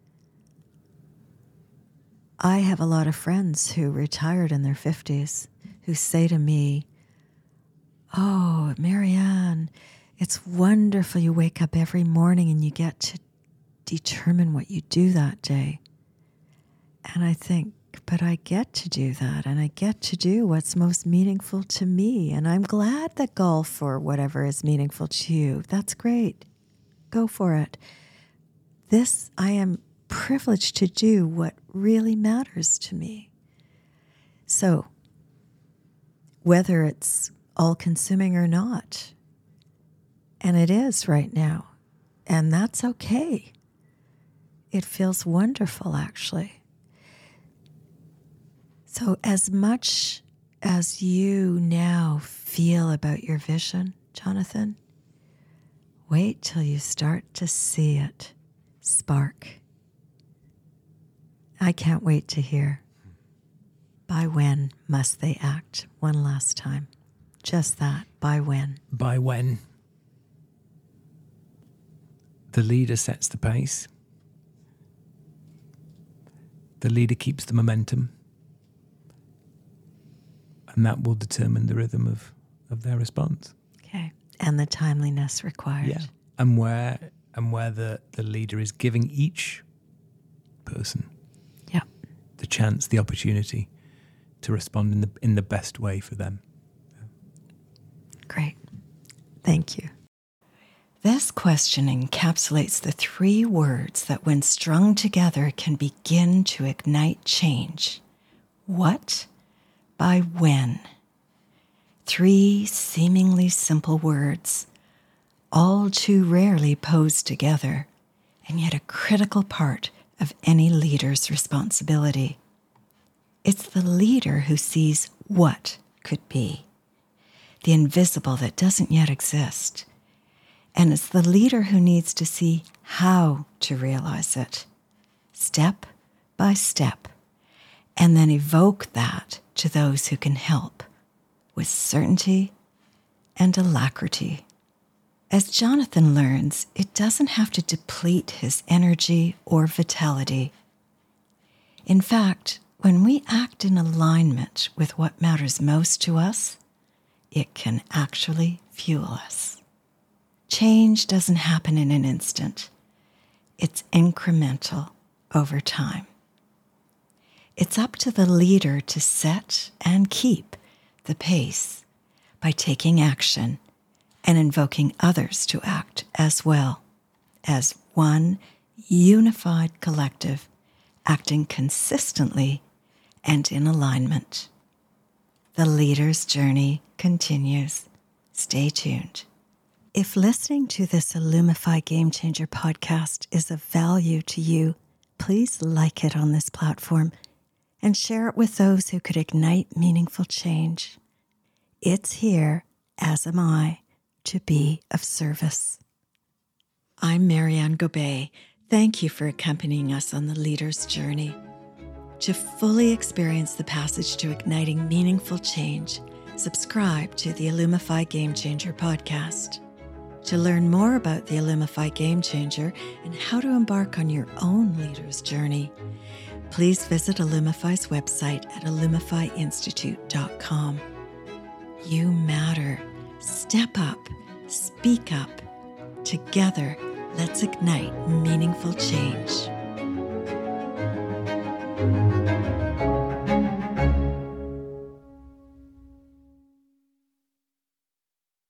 I have a lot of friends who retired in their 50s who say to me, "Oh, Marianne, it's wonderful you wake up every morning and you get to determine what you do that day." And I think, but I get to do that, and I get to do what's most meaningful to me. And I'm glad that golf or whatever is meaningful to you. That's great. Go for it. This, I am privileged to do what really matters to me. So, whether it's all-consuming or not, and it is right now, and that's okay. It feels wonderful, actually. So as much as you now feel about your vision, Jonathan, wait till you start to see it spark. I can't wait to hear. By when must they act? One last time. Just that. By when? By when the leader sets the pace, the leader keeps the momentum, and that will determine the rhythm of their response. Okay. And the timeliness required. Yeah. And where the leader is giving each person the chance, the opportunity to respond in the best way for them. Great. Thank you. This question encapsulates the 3 words that, when strung together, can begin to ignite change. What? By when? 3 seemingly simple words, all too rarely posed together, and yet a critical part of any leader's responsibility. It's the leader who sees what could be, the invisible that doesn't yet exist. And it's the leader who needs to see how to realize it, step by step, and then evoke that to those who can help with certainty and alacrity. As Jonathan learns, it doesn't have to deplete his energy or vitality. In fact, when we act in alignment with what matters most to us, it can actually fuel us. Change doesn't happen in an instant. It's incremental over time. It's up to the leader to set and keep the pace by taking action and invoking others to act as well, as one unified collective, acting consistently and in alignment. The leader's journey continues. Stay tuned. If listening to this Illumify Game Changer podcast is of value to you, please like it on this platform and share it with those who could ignite meaningful change. It's here, as am I, to be of service. I'm Marianne Gobet. Thank you for accompanying us on the leader's journey. To fully experience the passage to igniting meaningful change, subscribe to the Illumify Game Changer podcast. To learn more about the Illumify Game Changer and how to embark on your own leader's journey, please visit Illumify's website at illumifyinstitute.com. You matter. Step up. Speak up. Together, let's ignite meaningful change.